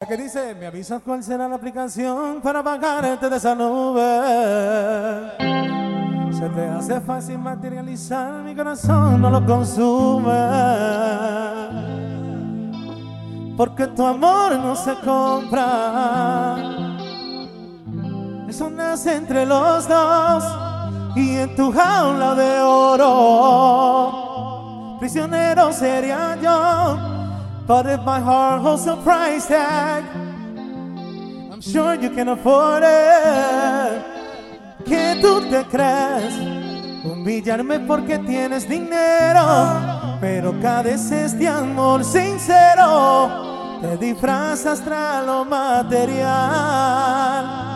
que dice, me avisas cuál será la aplicación para bajarte de esa nube. Se te hace fácil materializar, mi corazón no lo consume. Porque tu amor no se compra. Eso nace entre los dos y en tu jaula de oro. Prisionero sería yo, but if my heart holds a price tag, I'm sure you can afford it. ¿Qué tú te crees? Humillarme porque tienes dinero, pero careces de amor sincero. Te disfrazas tras lo material.